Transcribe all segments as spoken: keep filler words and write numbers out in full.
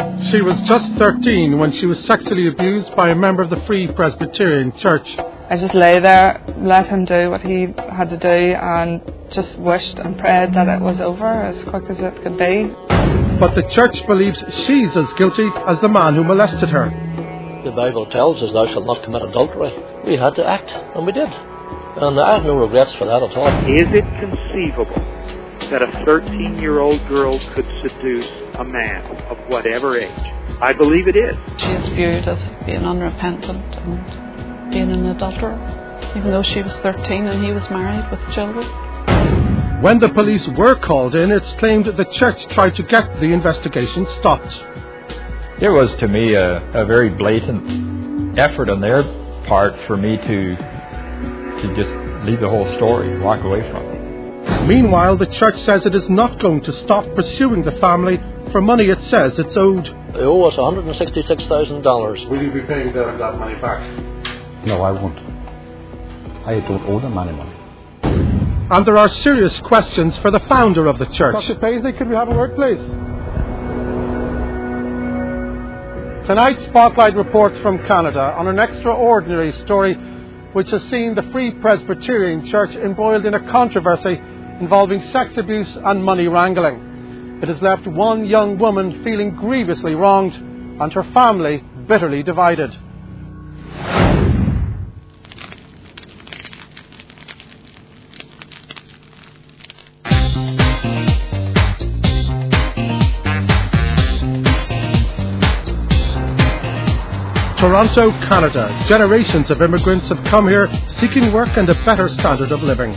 She was just thirteen when she was sexually abused by a member of the Free Presbyterian Church. I just lay there, let him do what he had to do, and just wished and prayed that it was over as quick as it could be. But the church believes she's as guilty as the man who molested her. The Bible tells us thou shalt not commit adultery. We had to act, and we did. And I have no regrets for that at all. Is it conceivable that a thirteen-year-old girl could seduce a man of whatever age? I believe it is. She is viewed as being unrepentant and being an adulterer, even though she was thirteen and he was married with children. When the police were called in, it's claimed the church tried to get the investigation stopped. It was, to me, a, a very blatant effort on their part for me to to just leave the whole story, walk away from it. Meanwhile, the church says it is not going to stop pursuing the family for money it says it's owed. They owe us one hundred sixty-six thousand dollars. Will you be paying them that money back? No, I won't. I don't owe them any money. And there are serious questions for the founder of the church. Doctor Paisley, could we have a word, please? Tonight's Spotlight reports from Canada on an extraordinary story which has seen the Free Presbyterian Church embroiled in a controversy involving sex abuse and money wrangling. It has left one young woman feeling grievously wronged and her family bitterly divided. Toronto, Canada. Generations of immigrants have come here seeking work and a better standard of living.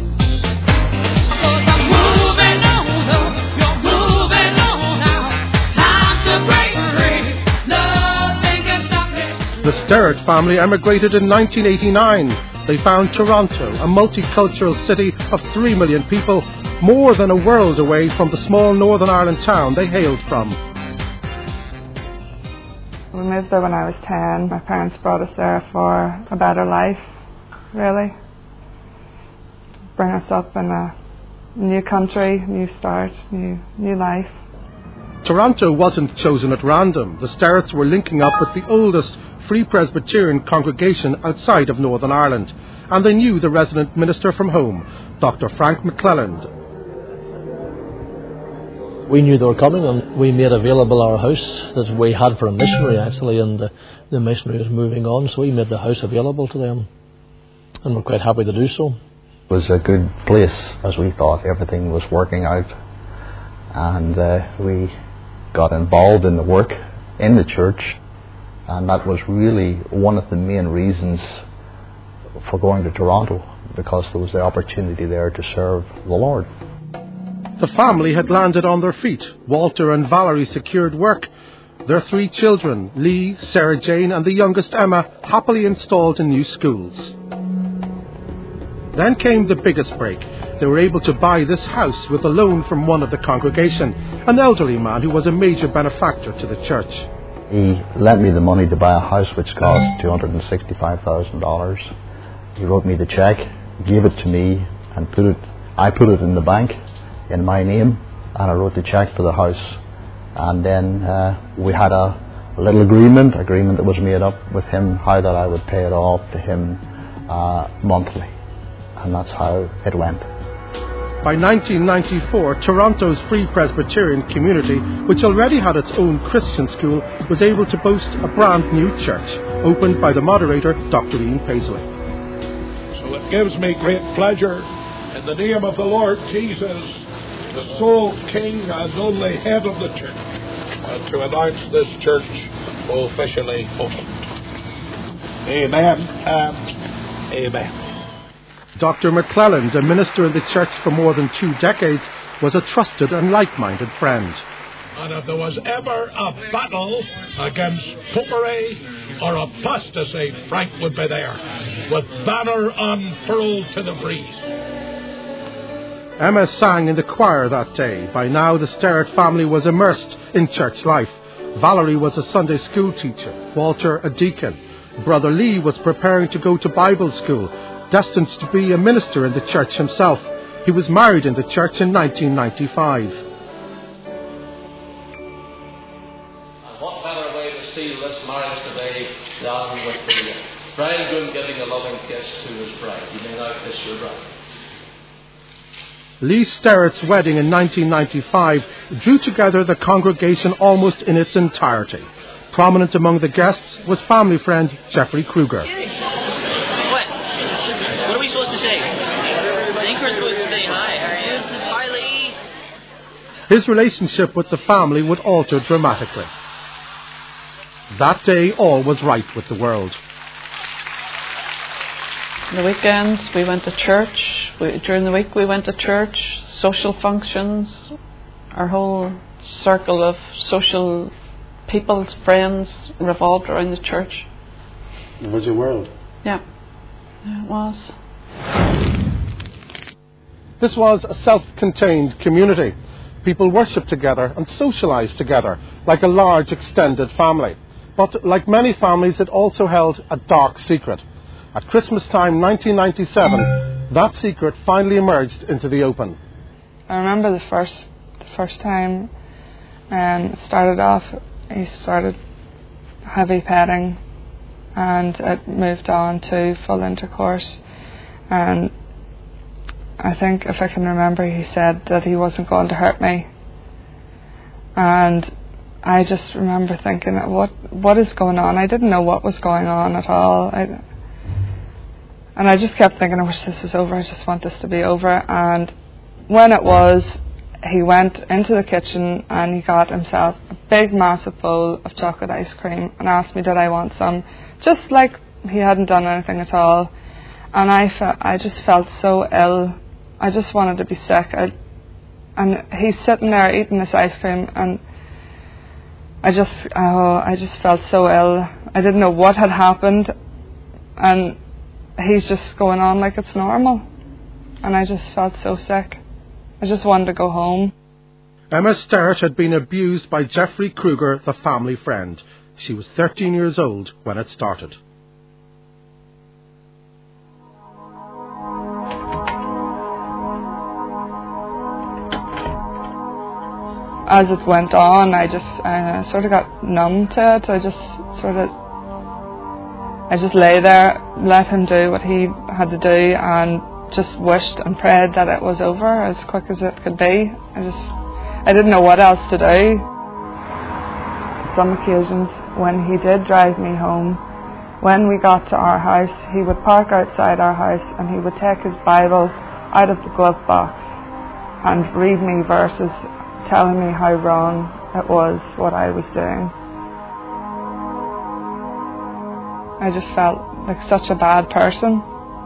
The Sterrett family emigrated in nineteen eighty-nine. They found Toronto, a multicultural city of three million people, more than a world away from the small Northern Ireland town they hailed from. We moved there when I was ten. My parents brought us there for a better life, really. Bring us up in a new country, new start, new new life. Toronto wasn't chosen at random. The Sterretts were linking up with the oldest Free Presbyterian congregation outside of Northern Ireland, and they knew the resident minister from home, Doctor Frank McClelland. We knew they were coming, and we made available our house that we had for a missionary, actually, and the, the missionary was moving on, so we made the house available to them, and we're quite happy to do so. It was a good place, as we thought. Everything was working out, and uh, we got involved in the work in the church, and that was really one of the main reasons for going to Toronto, because there was the opportunity there to serve the Lord. The family had landed on their feet. Walter and Valerie secured work. Their three children, Lee, Sarah Jane and the youngest Emma, happily installed in new schools. Then came the biggest break. They were able to buy this house with a loan from one of the congregation, an elderly man who was a major benefactor to the church. He lent me the money to buy a house which cost two hundred sixty-five thousand dollars. He wrote me the cheque, gave it to me, and put it. I put it in the bank in my name, and I wrote the cheque for the house. And then uh, we had a, a little agreement, agreement that was made up with him, how that I would pay it off to him uh, monthly. And that's how it went. By nineteen ninety-four, Toronto's Free Presbyterian community, which already had its own Christian school, was able to boast a brand new church, opened by the moderator, Doctor Ian Paisley. So it gives me great pleasure, in the name of the Lord Jesus, the sole King and only head of the church, uh, to announce this church officially opened. Amen and amen. Doctor McClelland, a minister in the church for more than two decades, was a trusted and like-minded friend. And if there was ever a battle against popery or apostasy, Frank would be there, with banner unfurled to the breeze. Emma sang in the choir that day. By now, the Sterrett family was immersed in church life. Valerie was a Sunday school teacher, Walter a deacon. Brother Lee was preparing to go to Bible school, destined to be a minister in the church himself. He was married in the church in nineteen ninety-five. And what better way to seal this marriage today than with the bridegroom giving a loving kiss to his bride. You may now kiss your bride. Lee Sterrett's wedding in nineteen ninety-five drew together the congregation almost in its entirety. Prominent among the guests was family friend Jeffrey Kruger. What? What are we supposed to say? I think we're supposed to say hi. Are you? Hi, Lee. His relationship with the family would alter dramatically. That day, all was right with the world. The weekends we went to church. We, during the week we went to church, social functions. Our whole circle of social people's friends revolved around the church. It was your world. Yeah, yeah it was. This was a self-contained community. People worshipped together and socialised together like a large extended family. But like many families, it also held a dark secret. At Christmas time nineteen ninety-seven, that secret finally emerged into the open. I remember the first the first time um, it started off, he started heavy petting and it moved on to full intercourse. And I think, if I can remember, he said that he wasn't going to hurt me. And I just remember thinking, what what is going on? I didn't know what was going on at all. I, And I just kept thinking, I wish this was over, I just want this to be over. And when it was, he went into the kitchen and he got himself a big massive bowl of chocolate ice cream and asked me did I want some, just like he hadn't done anything at all. And I felt, I just felt so ill. I just wanted to be sick. I, and he's sitting there eating this ice cream and I just, oh, I just felt so ill. I didn't know what had happened. And he's just going on like it's normal. And I just felt so sick. I just wanted to go home. Emma Sterrett had been abused by Jeffrey Kruger, the family friend. She was thirteen years old when it started. As it went on, I just uh, sort of got numb to it. I just sort of I just lay there, let him do what he had to do, and just wished and prayed that it was over as quick as it could be. I just, I didn't know what else to do. Some occasions when he did drive me home, when we got to our house, he would park outside our house and he would take his Bible out of the glove box and read me verses telling me how wrong it was what I was doing. I just felt like such a bad person.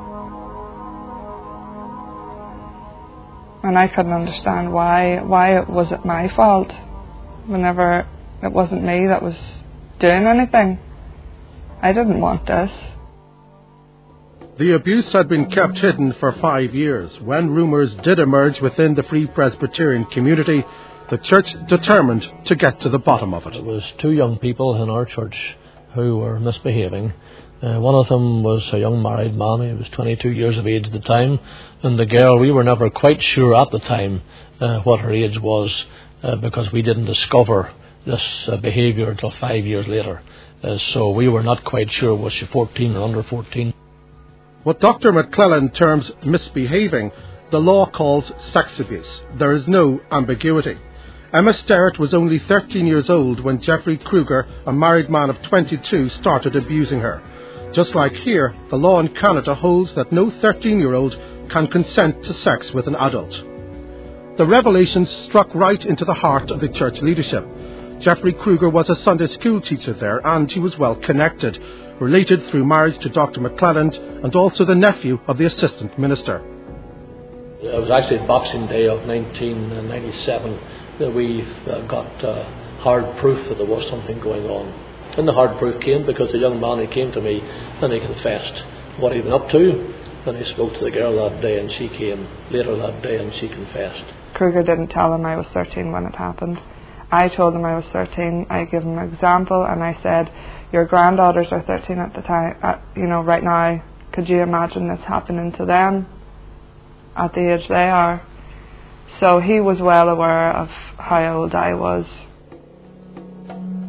And I couldn't understand why why it was it my fault whenever it wasn't me that was doing anything. I didn't want this. The abuse had been kept hidden for five years. When rumours did emerge within the Free Presbyterian community, the church determined to get to the bottom of it. It was two young people in our church who were misbehaving. Uh, one of them was a young married man. He was twenty-two years of age at the time, and the girl, we were never quite sure at the time uh, what her age was uh, because we didn't discover this uh, behaviour until five years later. Uh, so we were not quite sure was she fourteen or under fourteen. What Doctor McClellan terms misbehaving, the law calls sex abuse. There is no ambiguity. Emma Sterrett was only thirteen years old when Jeffrey Kruger, a married man of twenty-two, started abusing her. Just like here, the law in Canada holds that no thirteen-year-old can consent to sex with an adult. The revelations struck right into the heart of the church leadership. Jeffrey Kruger was a Sunday school teacher there, and he was well connected, related through marriage to Doctor McClelland and also the nephew of the assistant minister. It was actually Boxing Day of nineteen ninety-seven that we uh, got uh, hard proof that there was something going on. And the hard proof came because the young man, he came to me and he confessed what he'd been up to. And he spoke to the girl that day and she came later that day and she confessed. Kruger didn't tell him I was thirteen when it happened. I told him I was thirteen. I gave him an example and I said, your granddaughters are thirteen at the time, at, you know, right now. Could you imagine this happening to them at the age they are? So he was well aware of how old I was.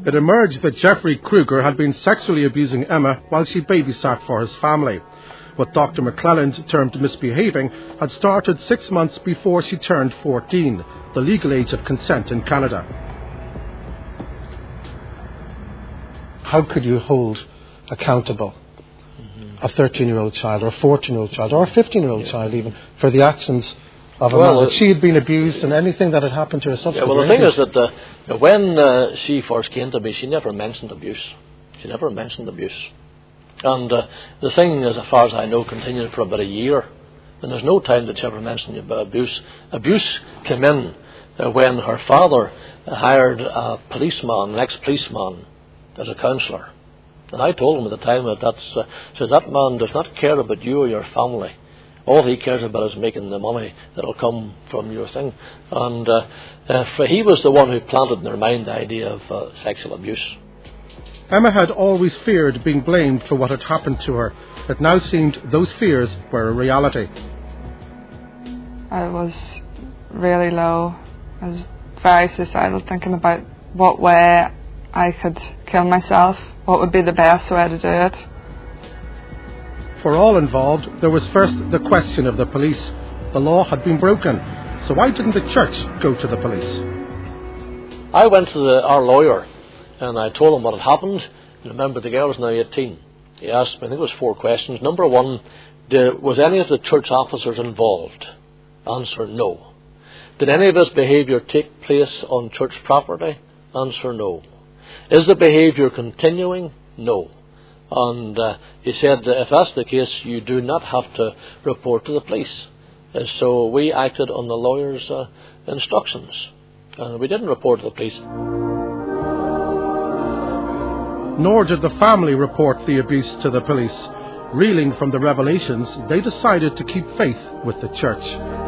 It emerged that Jeffrey Kruger had been sexually abusing Emma while she babysat for his family. What Doctor McClelland termed misbehaving had started six months before she turned fourteen, the legal age of consent in Canada. How could you hold accountable a thirteen-year-old child or a fourteen-year-old child or a fifteen-year-old yeah. child even for the actions of a well, man? That she had been abused and anything that had happened to her subsequently. Yeah, well, the thing is that uh, when uh, she first came to me, she never mentioned abuse. She never mentioned abuse. And uh, the thing, as far as I know, continued for about a year. And there's no time that she ever mentioned about abuse. Abuse came in uh, when her father uh, hired a policeman, an ex-policeman, as a counsellor. And I told him at the time that that's, uh, so that man does not care about you or your family. All he cares about is making the money that will come from your thing. And uh, uh, for he was the one who planted in their mind the idea of uh, sexual abuse. Emma had always feared being blamed for what had happened to her. It now seemed those fears were a reality. I was really low. I was very suicidal, thinking about what way I could kill myself, what would be the best way to do it. For all involved, there was first the question of the police. The law had been broken, so why didn't the church go to the police? I went to the, our lawyer and I told him what had happened. Remember, the girl was now eighteen. He asked me, I think it was four questions. Number one, did, was any of the church officers involved? Answer, no. Did any of this behaviour take place on church property? Answer, no. Is the behaviour continuing? No. And uh, he said that if that's the case, you do not have to report to the police. And so we acted on the lawyer's uh, instructions. And we didn't report to the police. Nor did the family report the abuse to the police. Reeling from the revelations, they decided to keep faith with the church.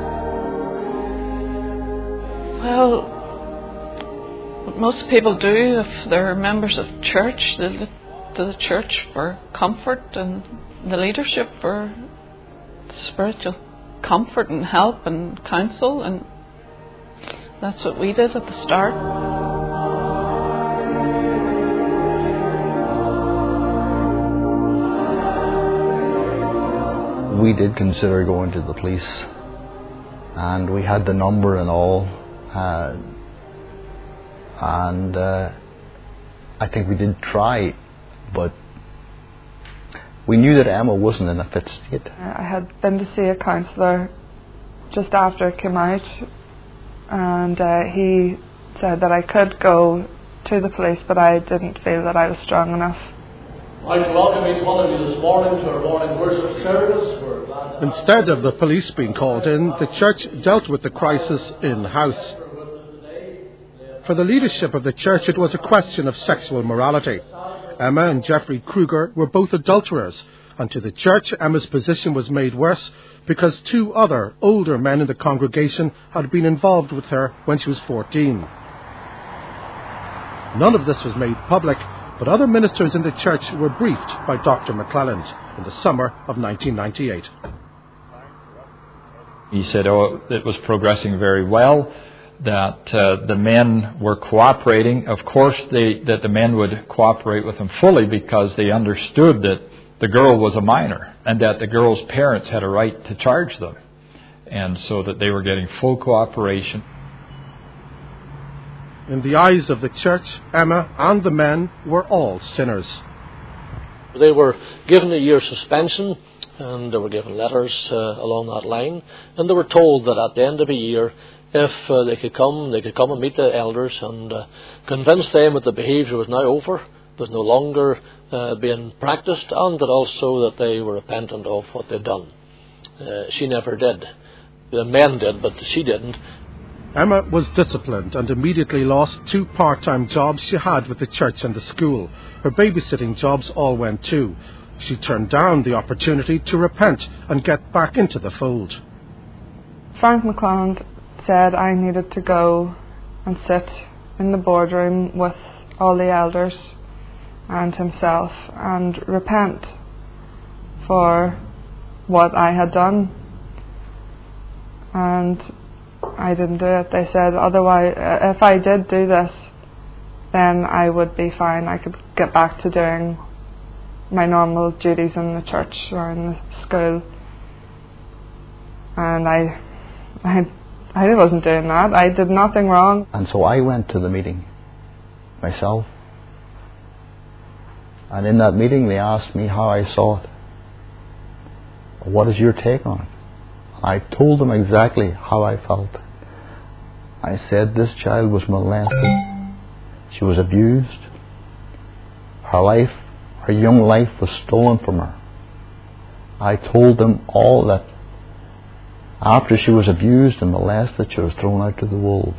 Well, what most people do if they're members of church, they look to the church for comfort and the leadership for spiritual comfort and help and counsel, and that's what we did at the start. We did consider going to the police, and we had the number and all, uh, and uh, I think we did try, but we knew that Emma wasn't in a fit state. I had been to see a counsellor just after it came out, and uh, he said that I could go to the police, but I didn't feel that I was strong enough. I'd like to welcome each one of you this morning to our morning worship service. We're glad to Instead of the police being called in, the church dealt with the crisis in-house. For the leadership of the church, it was a question of sexual morality. Emma and Jeffrey Kruger were both adulterers, and to the church, Emma's position was made worse because two other, older men in the congregation had been involved with her when she was fourteen. None of this was made public, but other ministers in the church were briefed by Doctor McClelland in the summer of nineteen ninety-eight. He said, oh, it was progressing very well, that uh, the men were cooperating. Of course, they, that the men would cooperate with him fully because they understood that the girl was a minor and that the girl's parents had a right to charge them. And so that they were getting full cooperation. In the eyes of the church, Emma and the men were all sinners. They were given a year's suspension, and they were given letters uh, along that line, and they were told that at the end of a year, if uh, they could come, they could come and meet the elders and uh, convince them that the behaviour was now over, was no longer uh, being practised, and that also that they were repentant of what they'd done. Uh, she never did. The men did, but she didn't. Emma was disciplined and immediately lost two part-time jobs she had with the church and the school. Her babysitting jobs all went too. She turned down the opportunity to repent and get back into the fold. Frank McClelland said I needed to go and sit in the boardroom with all the elders and himself and repent for what I had done. And I didn't do it. They said, otherwise, if I did do this, then I would be fine. I could get back to doing my normal duties in the church or in the school. And I, I, I wasn't doing that. I did nothing wrong. And so I went to the meeting myself. And in that meeting they asked me how I saw it. What is your take on it? I told them exactly how I felt. I said this child was molested. She was abused. Her life, her young life was stolen from her. I told them all that after she was abused and molested, she was thrown out to the wolves.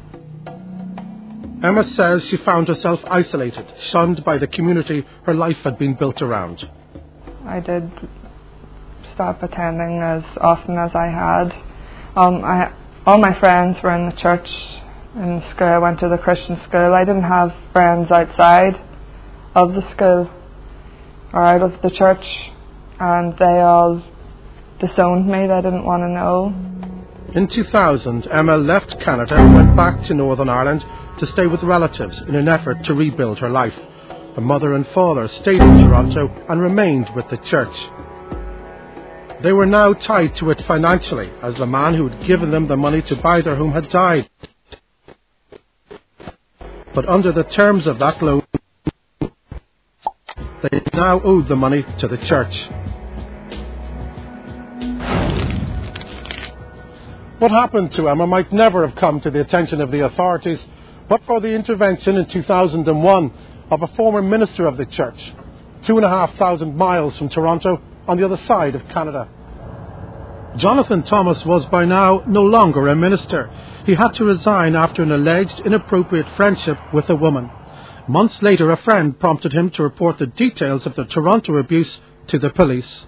Emma says she found herself isolated, shunned by the community her life had been built around. I did stop attending as often as I had. Um, I, all my friends were in the church, in the school. I went to the Christian school. I didn't have friends outside of the school or out of the church, and they all disowned me. They didn't want to know. In two thousand, Emma left Canada and went back to Northern Ireland to stay with relatives in an effort to rebuild her life. Her mother and father stayed in Toronto and remained with the church. They were now tied to it financially, as the man who had given them the money to buy their home had died. But under the terms of that loan, they now owed the money to the church. What happened to Emma might never have come to the attention of the authorities, but for the intervention in two thousand one of a former minister of the church, two and a half thousand miles from Toronto, on the other side of Canada. Jonathan Thomas was by now no longer a minister. He had to resign after an alleged inappropriate friendship with a woman. Months later, a friend prompted him to report the details of the Toronto abuse to the police.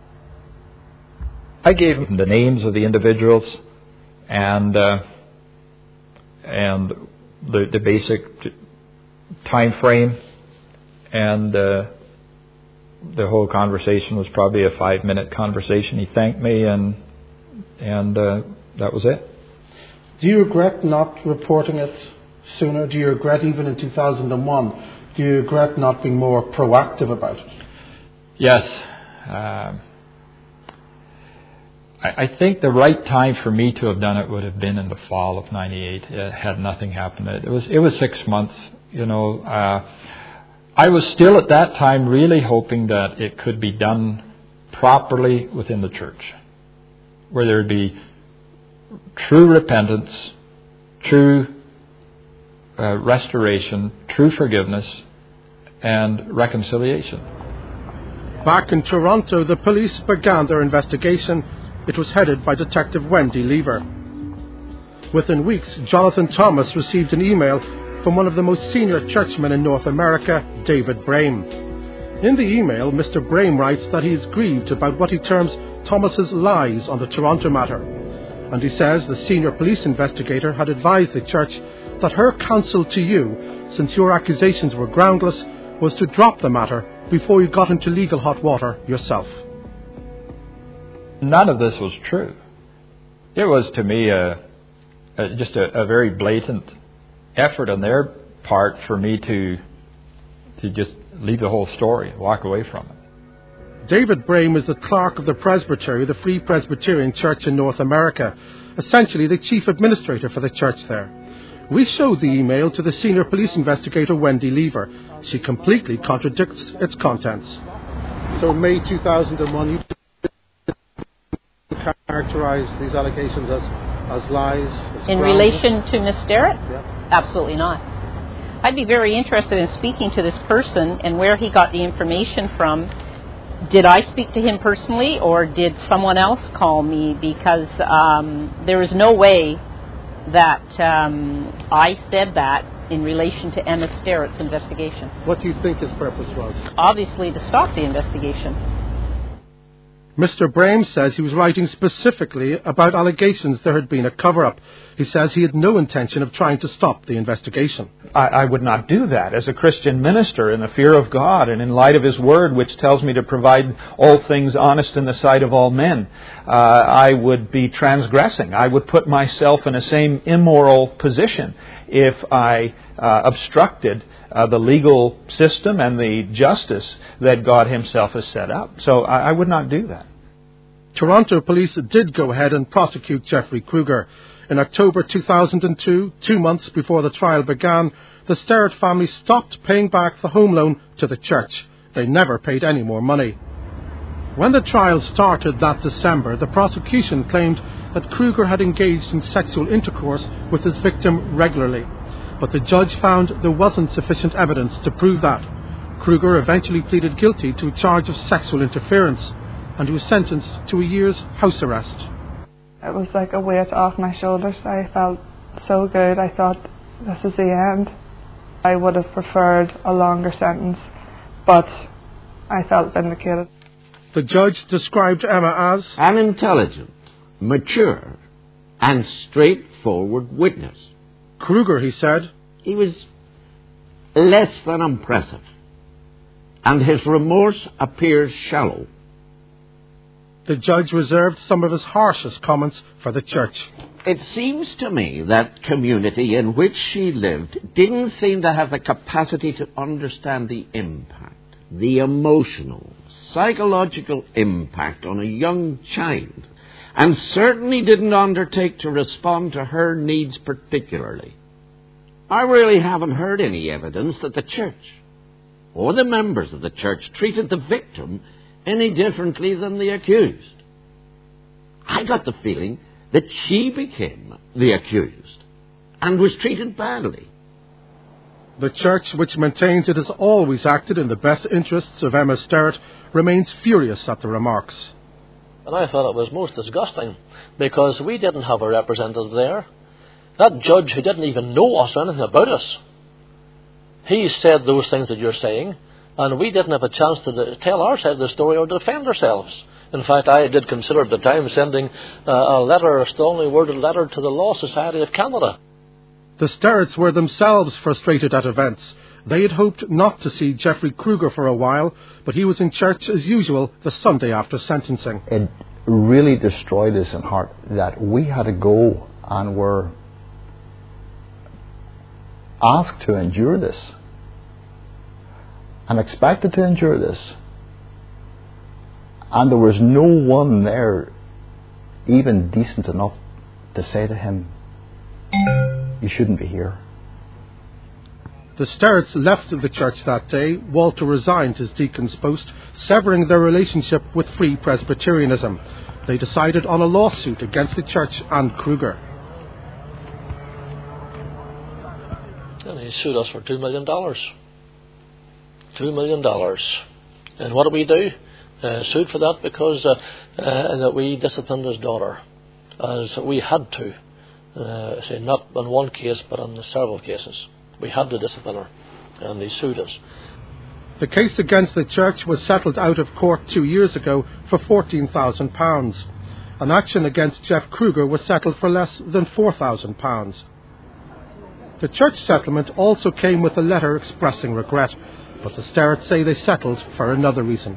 I gave him the names of the individuals and uh, and the, the basic t- time frame, and uh, the whole conversation was probably a five-minute conversation. He thanked me, and and uh, that was it. Do you regret not reporting it sooner? Do you regret, even in two thousand one, do you regret not being more proactive about it? Yes. Um, I, I think the right time for me to have done it would have been in the fall of ninety-eight. It had nothing happened. It was it was six months. You know, uh, I was still at that time really hoping that it could be done properly within the church, where there would be true repentance, true uh, restoration, true forgiveness, and reconciliation. Back in Toronto, the police began their investigation. It was headed by Detective Wendy Lever. Within weeks, Jonathan Thomas received an email from one of the most senior churchmen in North America, David Brame. In the email, Mister Brame writes that he is grieved about what he terms Thomas's lies on the Toronto matter. And he says the senior police investigator had advised the church that her counsel to you, since your accusations were groundless, was to drop the matter before you got into legal hot water yourself. None of this was true. It was, to me, a, a, just a, a very blatant effort on their part for me to to just leave the whole story, walk away from it. David Brame is the clerk of the Presbytery, the Free Presbyterian Church in North America, essentially the chief administrator for the church there. We showed the email to the senior police investigator Wendy Lever. She completely contradicts its contents. So in May two thousand one, you characterise these allegations as, as lies? As in groundless? relation to Miss Sterrett? Yeah. Absolutely not. I'd be very interested in speaking to this person and where he got the information from. Did I speak to him personally, or did someone else call me? Because um, there is no way that um, I said that in relation to Emma Sterrett's investigation. What do you think his purpose was? Obviously to stop the investigation. Mister Brahms says he was writing specifically about allegations there had been a cover-up. He says he had no intention of trying to stop the investigation. I, I would not do that as a Christian minister in the fear of God and in light of His Word, which tells me to provide all things honest in the sight of all men. Uh, I would be transgressing. I would put myself in the same immoral position if I uh, obstructed uh, the legal system and the justice that God Himself has set up. So I, I would not do that. Toronto police did go ahead and prosecute Jeffrey Kruger. In October two thousand two, two months before the trial began, the Sterrett family stopped paying back the home loan to the church. They never paid any more money. When the trial started that December, the prosecution claimed that Kruger had engaged in sexual intercourse with his victim regularly. But the judge found there wasn't sufficient evidence to prove that. Kruger eventually pleaded guilty to a charge of sexual interference, and he was sentenced to a year's house arrest. It was like a weight off my shoulders. I felt so good. I thought, this is the end. I would have preferred a longer sentence, but I felt vindicated. The judge described Emma as an intelligent, mature, and straightforward witness. Kruger, he said, he was less than impressive, and his remorse appears shallow. The judge reserved some of his harshest comments for the church. It seems to me that community in which she lived didn't seem to have the capacity to understand the impact, the emotional, psychological impact on a young child, and certainly didn't undertake to respond to her needs particularly. I really haven't heard any evidence that the church or the members of the church treated the victim any differently than the accused. I got the feeling that she became the accused and was treated badly. The church, which maintains it has always acted in the best interests of Emma Sterrett, remains furious at the remarks. And I thought it was most disgusting, because we didn't have a representative there. That judge who didn't even know us or anything about us, he said those things that you're saying, and we didn't have a chance to tell our side of the story or defend ourselves. In fact, I did consider at the time sending uh, a letter, a strongly worded letter to the Law Society of Canada. The Sterretts were themselves frustrated at events. They had hoped not to see Jeffrey Kruger for a while, but he was in church as usual the Sunday after sentencing. It really destroyed us in heart that we had to go and were asked to endure this and expected to endure this. And there was no one there even decent enough to say to him, you shouldn't be here. The Sterretts left the church that day. Walter resigned his deacon's post, severing their relationship with Free Presbyterianism. They decided on a lawsuit against the church and Kruger. And he sued us for two million dollars. Two million dollars. And what did we do? Uh, sued for that because uh, uh, that we disciplined his daughter, as we had to. Uh, say not in one case, but in several cases. We had to discipline her, and they sued us. The case against the church was settled out of court two years ago for fourteen thousand pounds. An action against Jeff Kruger was settled for less than four thousand pounds. The church settlement also came with a letter expressing regret, but the Sterretts say they settled for another reason.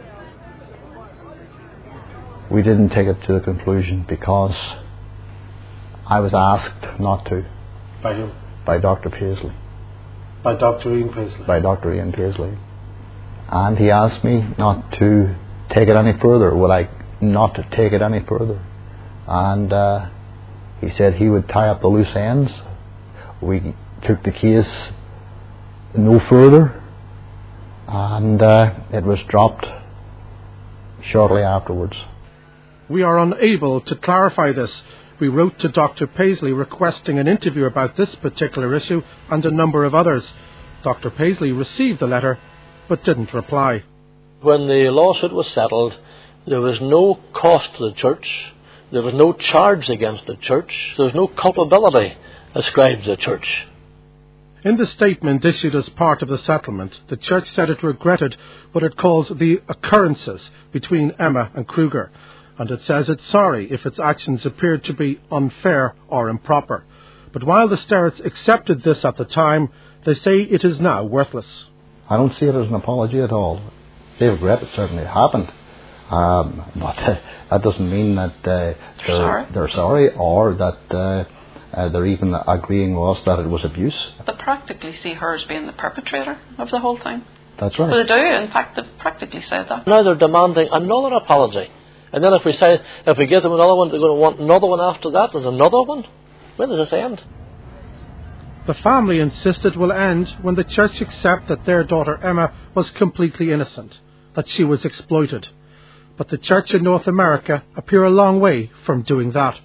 We didn't take it to the conclusion because I was asked not to. By whom? By Doctor Paisley. By Doctor Ian Paisley? By Doctor Ian Paisley. And he asked me not to take it any further. Would I not to take it any further? And uh, he said he would tie up the loose ends. We took the case no further, and uh, it was dropped shortly afterwards. We are unable to clarify this. We wrote to Doctor Paisley requesting an interview about this particular issue and a number of others. Doctor Paisley received the letter but didn't reply. When the lawsuit was settled, there was no cost to the church, there was no charge against the church, there was no culpability ascribed to the church. In the statement issued as part of the settlement, the church said it regretted what it calls the occurrences between Emma and Kruger, and it says it's sorry if its actions appeared to be unfair or improper. But while the Sterretts accepted this at the time, they say it is now worthless. I don't see it as an apology at all. They regret it certainly happened. Um, but uh, that doesn't mean that uh, they're, sorry. they're sorry or that uh, uh, they're even agreeing with us that it was abuse. They practically see her as being the perpetrator of the whole thing. That's right. Well, they do. In fact, they've practically said that. Now they're demanding another apology. And then if we say, if we give them another one, they're going to want another one after that, and another one. Where does this end? The family insist it will end when the church accept that their daughter Emma was completely innocent, that she was exploited. But the church in North America appear a long way from doing that.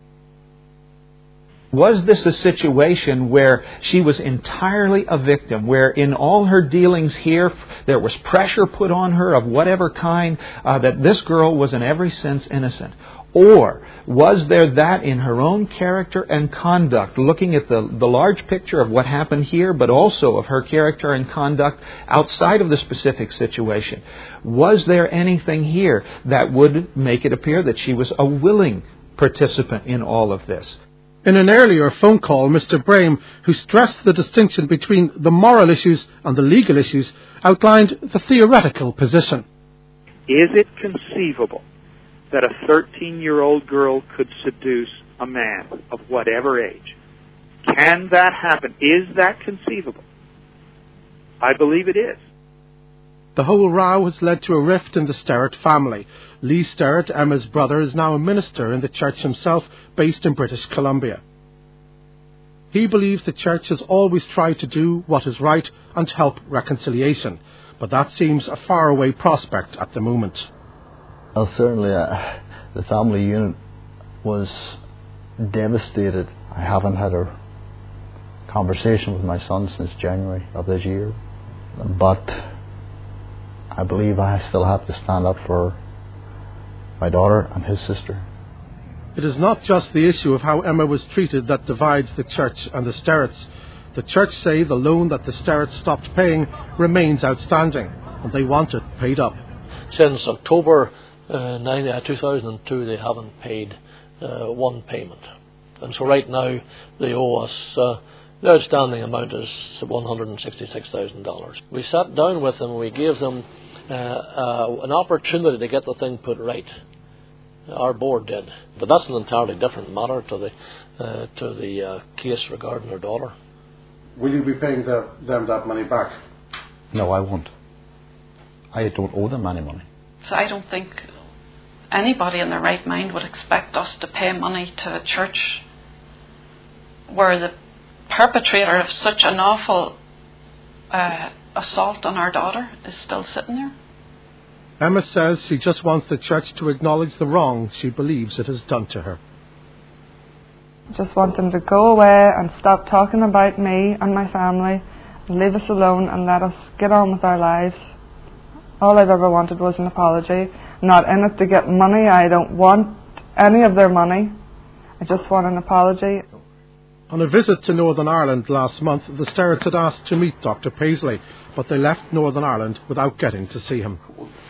Was this a situation where she was entirely a victim, where in all her dealings here there was pressure put on her of whatever kind, uh, that this girl was in every sense innocent? Or was there that in her own character and conduct, looking at the, the large picture of what happened here, but also of her character and conduct outside of the specific situation? Was there anything here that would make it appear that she was a willing participant in all of this? In an earlier phone call, Mister Brame, who stressed the distinction between the moral issues and the legal issues, outlined the theoretical position. Is it conceivable that a thirteen-year-old girl could seduce a man of whatever age? Can that happen? Is that conceivable? I believe it is. The whole row has led to a rift in the Sterrett family. Lee Sterrett, Emma's brother, is now a minister in the church himself, based in British Columbia. He believes the church has always tried to do what is right and help reconciliation, but that seems a faraway prospect at the moment. Well, certainly uh, the family unit was devastated. I haven't had a conversation with my son since January of this year, but I believe I still have to stand up for my daughter and his sister. It is not just the issue of how Emma was treated that divides the church and the Sterretts. The church say the loan that the Sterretts stopped paying remains outstanding, and they want it paid up. Since October uh, nine, uh, two thousand two, they haven't paid uh, one payment. And so right now, they owe us, uh, the outstanding amount is one hundred sixty-six thousand dollars. We sat down with them and we gave them uh, uh, an opportunity to get the thing put right. Our board did. But that's an entirely different matter to the uh, to the uh, case regarding their daughter. Will you be paying the, them that money back? No, I won't. I don't owe them any money. So I don't think anybody in their right mind would expect us to pay money to a church where the perpetrator of such an awful uh, assault on our daughter is still sitting there. Emma says she just wants the church to acknowledge the wrong she believes it has done to her. Just want them to go away and stop talking about me and my family, and leave us alone and let us get on with our lives. All I've ever wanted was an apology. Not in it to get money. I don't want any of their money. I just want an apology. On a visit to Northern Ireland last month, the Sterretts had asked to meet Doctor Paisley, but they left Northern Ireland without getting to see him.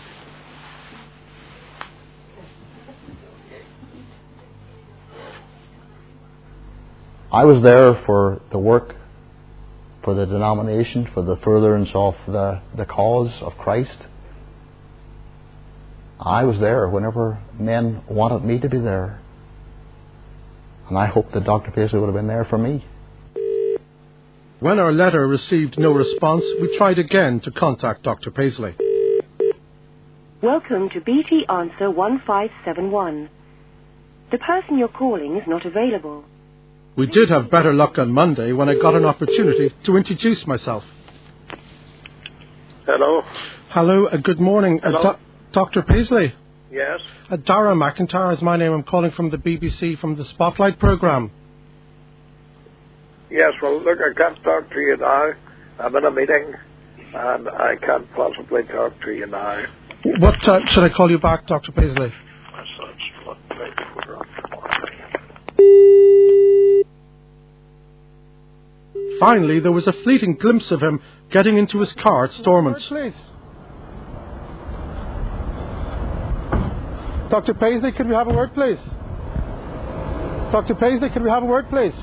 I was there for the work, for the denomination, for the furtherance of the, the cause of Christ. I was there whenever men wanted me to be there. And I hope that Doctor Paisley would have been there for me. When our letter received no response, we tried again to contact Doctor Paisley. Welcome to B T Answer one five seven one. The person you're calling is not available. We did have better luck on Monday when I got an opportunity to introduce myself. Hello. Hello, uh, good morning. Hello. Uh, Do- Doctor Paisley. Yes. Uh, Dara McIntyre is my name. I'm calling from the B B C from the Spotlight programme. Yes, well, look, I can't talk to you now. I'm in a meeting, and I can't possibly talk to you now. What time should I call you back, Doctor Paisley? Finally, there was a fleeting glimpse of him getting into his car at Stormont. Please. Doctor Paisley, could we have a word, please? Doctor Paisley, could we have a word, please?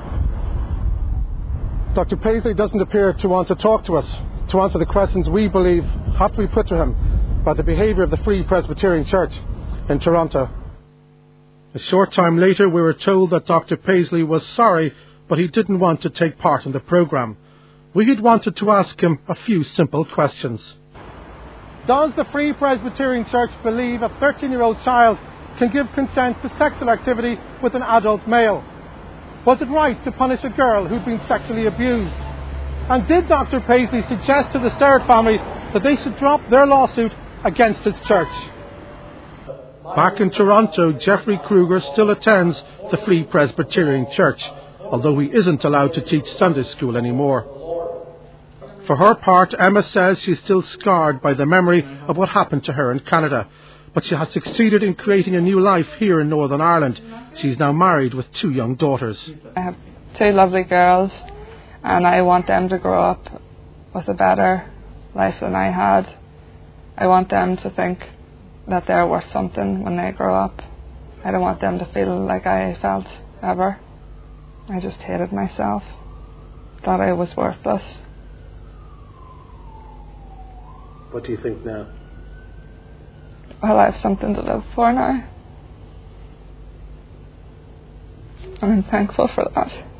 Doctor Paisley doesn't appear to want to talk to us, to answer the questions we believe have to be put to him about the behaviour of the Free Presbyterian Church in Toronto. A short time later, we were told that Doctor Paisley was sorry, but he didn't want to take part in the programme. We had wanted to ask him a few simple questions. Does the Free Presbyterian Church believe a thirteen-year-old child can give consent to sexual activity with an adult male? Was it right to punish a girl who'd been sexually abused? And did Doctor Paisley suggest to the Sterrett family that they should drop their lawsuit against his church? Back in Toronto, Jeffrey Kruger still attends the Free Presbyterian Church, although he isn't allowed to teach Sunday school anymore. For her part, Emma says she's still scarred by the memory of what happened to her in Canada, but she has succeeded in creating a new life here in Northern Ireland. She's now married with two young daughters. I have two lovely girls, and I want them to grow up with a better life than I had. I want them to think that they're worth something when they grow up. I don't want them to feel like I felt ever. I just hated myself, thought I was worthless. What do you think now? Well, I have something to live for now. And I'm thankful for that.